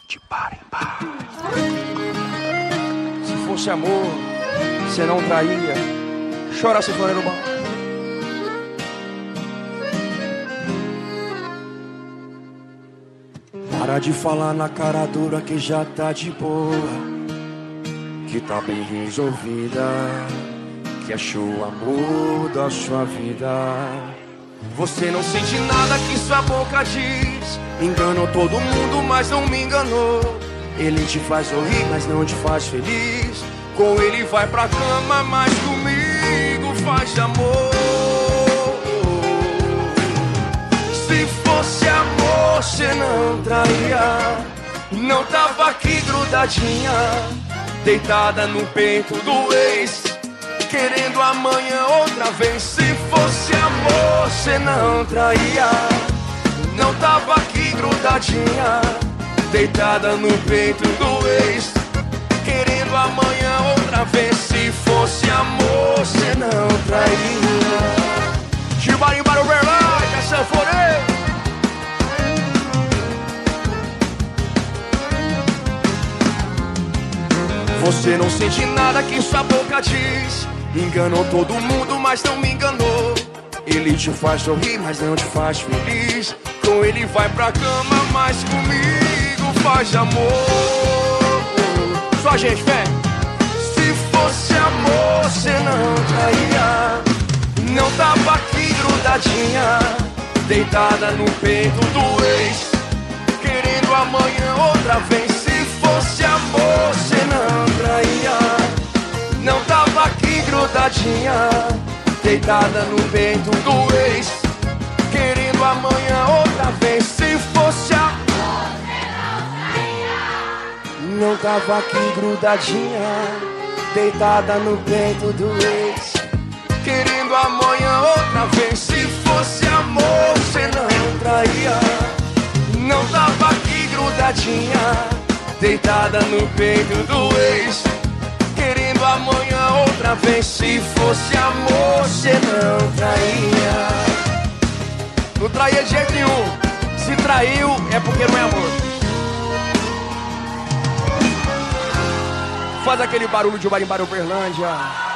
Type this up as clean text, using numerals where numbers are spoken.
de par em par. Se fosse amor, você não traía. Chora, Sinfonia no bar. Para de falar na cara dura que já tá de boa, que tá bem resolvida, que achou o amor da sua vida. Você não sente nada que sua boca diz. Enganou todo mundo, mas não me enganou. Ele te faz sorrir, mas não te faz feliz. Com ele vai pra cama, mas comigo faz amor. Se fosse amor, cê não traía. Não tava aqui grudadinha, deitada no peito do ex, querendo amanhã outra vez. Se fosse amor, cê não traía. Não tava aqui grudadinha, deitada no peito do ex, querendo amanhã outra vez. Se fosse amor, cê não traía. Chibarim para o Verlândia, sanfoneiro. Você não sente nada que sua boca diz. Enganou todo mundo, mas não me enganou. Ele te faz sorrir, mas não te faz feliz. Com ele vai pra cama, mas comigo faz amor. Só gente, vem. Se fosse amor, cê não traía. Não tava aqui grudadinha, deitada no peito do ex, querendo amanhã outra vez. Se fosse amor, cê não traía. Não tava aqui grudadinha, deitada no peito do ex, querendo amanhã outra vez. Se fosse amor, cê não traía. Não tava aqui grudadinha, deitada no peito do ex, querendo amanhã outra vez. Se fosse amor, cê não traía. Não tava aqui grudadinha, deitada no peito do ex, querendo amanhã outra vez. Se fosse amor, cê não traía. Não traía de jeito nenhum. Se traiu, é porque não é amor. Faz aquele barulho de Marimbar, Uberlândia.